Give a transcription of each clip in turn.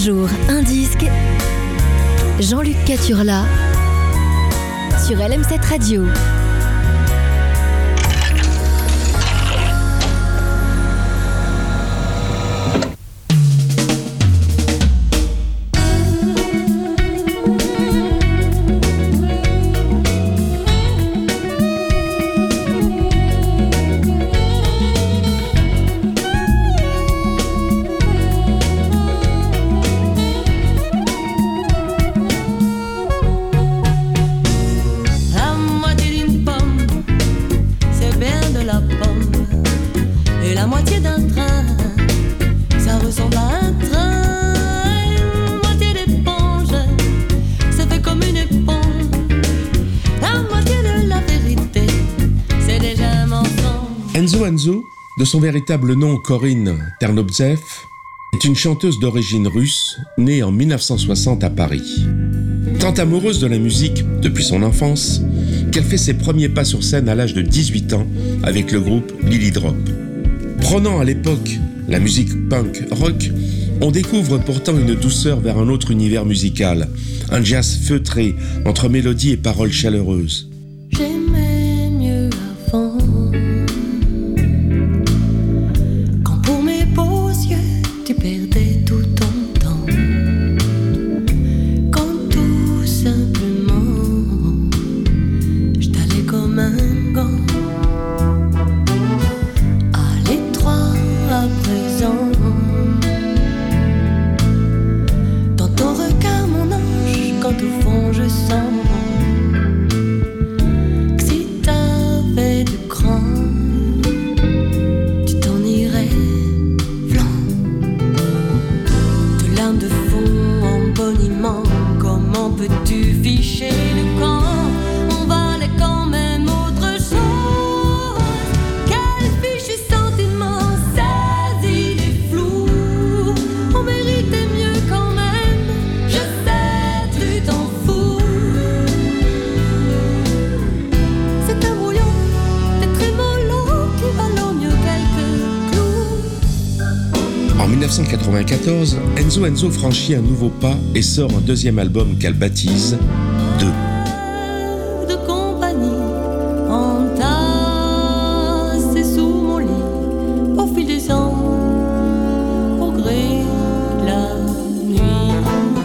jour, un disque. Jean-Luc Caturla sur LM7 Radio. Enzo, de son véritable nom Corinne Ternobzev, est une chanteuse d'origine russe, née en 1960 à Paris. Tant amoureuse de la musique depuis son enfance, qu'elle fait ses premiers pas sur scène à l'âge de 18 ans avec le groupe Lily Drop. Prônant à l'époque la musique punk rock, on découvre pourtant une douceur vers un autre univers musical, un jazz feutré entre mélodies et paroles chaleureuses. J'aimais mieux avant. Tu perdais tout ton temps, quand tout simplement je t'allais comme un gant, à l'étroit à présent. Dans ton regard mon ange, quand au fond je sens que si t'avais de cran, tu t'en irais. De fond en boniment, comment peux-tu ficher le camp? On valait quand même autre chose. Quel fichu sentiment, ces idées floues. On méritait mieux quand même, je sais, tu t'en fous. C'est un brouillon, des trémolos qui valent mieux quelques clous. En 1994, Enzo franchit un nouveau pas et sort un deuxième album qu'elle baptise « Deux ». De compagnie, entassé sous mon lit, au fil des ans, au gré de la nuit.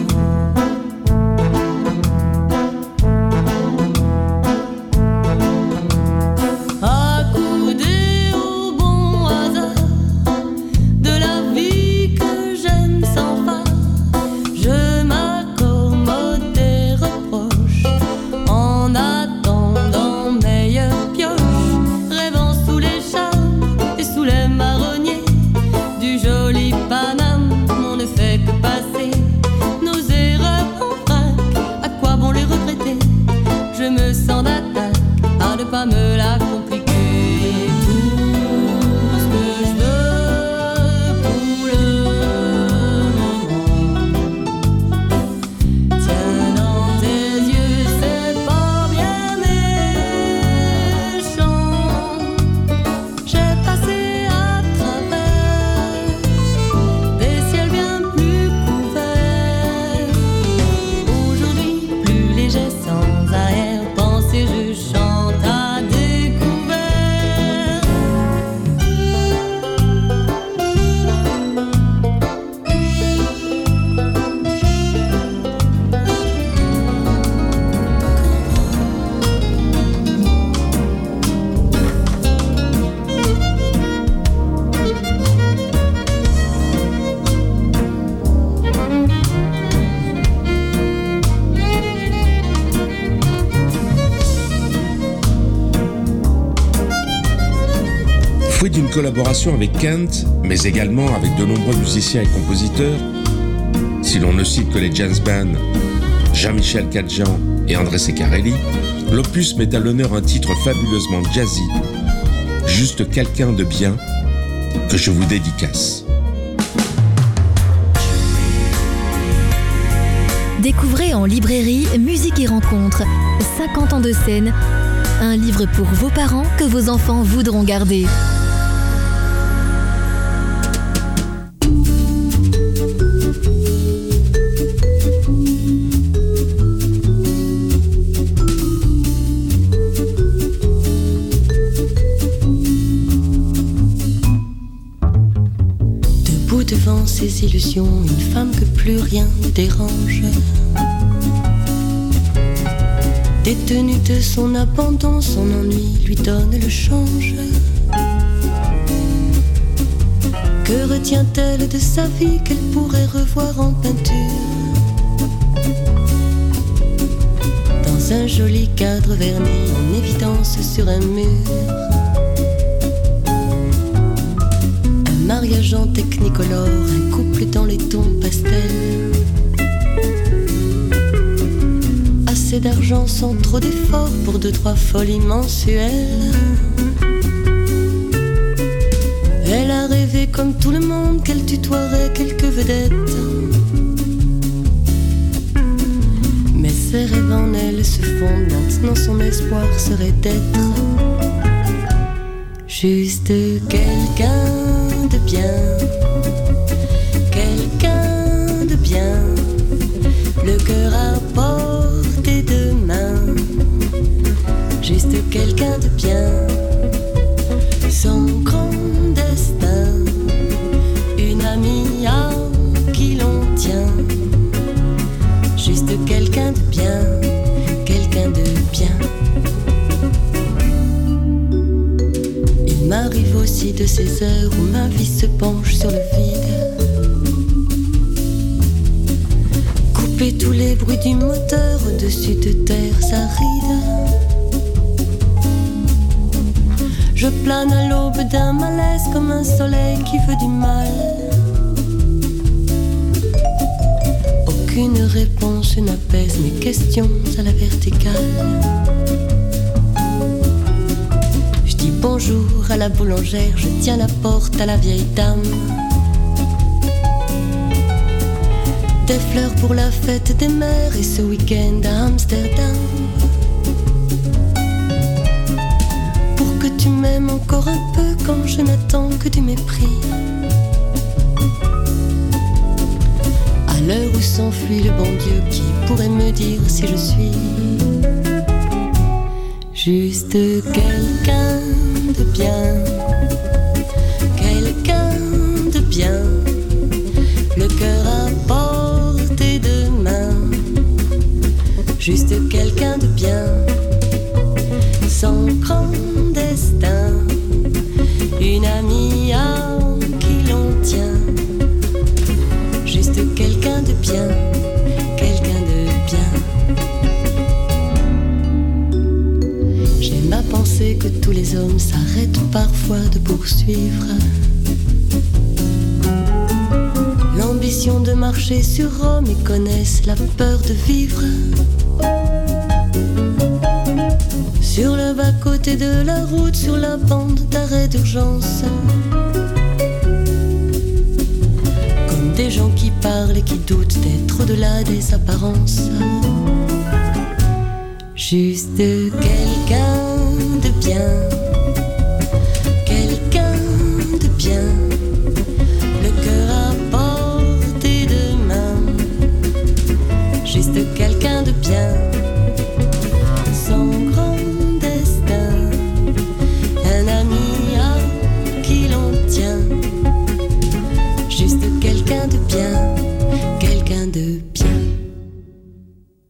Accoudé au bon hasard de la vie que j'aime sans phare, je m'accommode des reproches en attendant meilleure pioche, rêvant sous les charmes et sous les marronniers du joli Paname. On ne fait que passer nos erreurs en vrac, à quoi bon les regretter? Je me sens d'attaque à ne pas me la compliquer. Tout ce que je veux pour le moment, tiens dans tes yeux, c'est pas bien méchant. J'ai passé à travers des ciels bien plus couverts. Aujourd'hui, plus léger, sans arrière-pensée, je chante à découvert. Fruit d'une collaboration avec Kent, mais également avec de nombreux musiciens et compositeurs, si l'on ne cite que les jazz bands Jean-Michel Cadjan et André Ceccarelli, l'opus met à l'honneur un titre fabuleusement jazzy, Juste quelqu'un de bien, que je vous dédicace. Découvrez en librairie Musique et Rencontres, 50 ans de scène, un livre pour vos parents que vos enfants voudront garder. debout devant ses illusions, une femme que plus rien ne dérange. Détenue de son abandon, son ennui lui donne le change. Que retient-elle de sa vie qu'elle pourrait revoir en peinture? Dans un joli cadre verni en évidence sur un mur. Un mariage en technicolore, un couple dans les tons pastels. Assez d'argent sans trop d'efforts pour 2-3 folies mensuelles. Elle a rêvé comme tout le monde qu'elle tutoierait quelques vedettes. Mais ses rêves en elle se fondent, maintenant son espoir serait d'être juste quelqu'un de bien. Quelqu'un de bien, le cœur à portée de main. Juste quelqu'un de bien, sans grand destin, une amie à qui l'on tient. Juste quelqu'un de bien, quelqu'un de bien. Il m'arrive aussi de ces heures où ma vie se penche sur le vide. Couper tous les bruits du moteur au-dessus de terres arides. Je plane à l'aube d'un malaise comme un soleil qui veut du mal. Aucune réponse n'apaise mes questions à la verticale. Je dis bonjour à la boulangère, je tiens la porte à la vieille dame. Des fleurs pour la fête des mères et ce week-end à Amsterdam. Que tu m'aimes encore un peu quand je n'attends que du mépris. À l'heure où s'enfuit le bon Dieu, qui pourrait me dire si je suis juste quelqu'un de bien. Quelqu'un de bien, le cœur à portée de main. Juste quelqu'un de bien, sans grand destin, une amie à qui l'on tient. Juste quelqu'un de bien, quelqu'un de bien. J'aime à penser que tous les hommes s'arrêtent parfois de poursuivre l'ambition de marcher sur Rome et connaissent la peur de vivre sur le bas-côté de la route, sur la bande d'arrêt d'urgence. Comme des gens qui parlent et qui doutent d'être au-delà des apparences. Juste quelqu'un de bien.